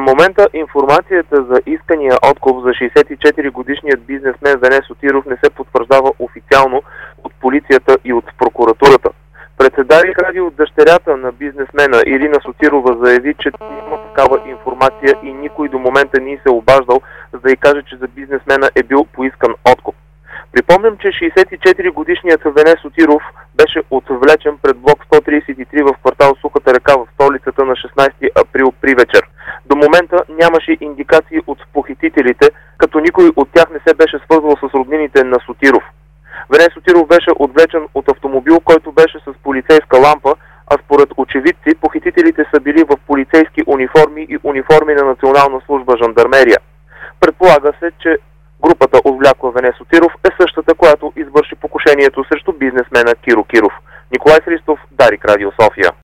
Към момента информацията за искания откуп за 64-годишният бизнесмен Вене Сотиров не се потвърждава официално от полицията и от прокуратурата. Пред Дарик радио дъщерята на бизнесмена Ирина Сотирова заяви, че няма такава информация и никой до момента не се обаждал, за да й каже, че за бизнесмена е бил поискан откуп. Припомням, че 64-годишният Вене Сотиров беше отвлечен пред блок 133 в квартал Сухата река в столицата на 16 април при вечер. До момента нямаше индикации от похитителите, като никой от тях не се беше свързвал с роднините на Сотиров. Вене Сотиров беше отвлечен от автомобил, който беше с полицейска лампа, а според очевидци похитителите са били в полицейски униформи и униформи на Национална служба жандармерия. Предполага се, че групата, отвлякла Вене Сотиров, е същата, която извърши покушението срещу бизнесмена Киро Киров. Николай Христов, Дарик радио София.